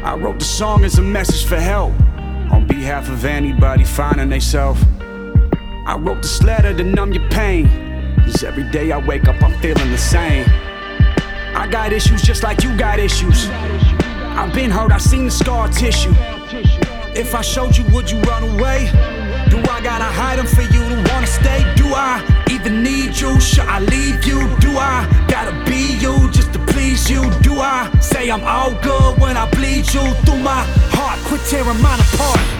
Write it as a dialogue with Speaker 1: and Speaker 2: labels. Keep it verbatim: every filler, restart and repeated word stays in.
Speaker 1: I wrote the song as a message for help, on behalf of anybody finding theyself. I wrote this letter to numb your pain, cause every day I wake up I'm feeling the same. I got issues just like you got issues. I've been hurt, I've seen the scar tissue. If I showed you, would you run away? Do I gotta hide them for you to wanna stay? Do I even need you? Should I leave you? Do I gotta be you just to please you? Do I say I'm all good when I bleed you through my heart? Quit tearing mine apart.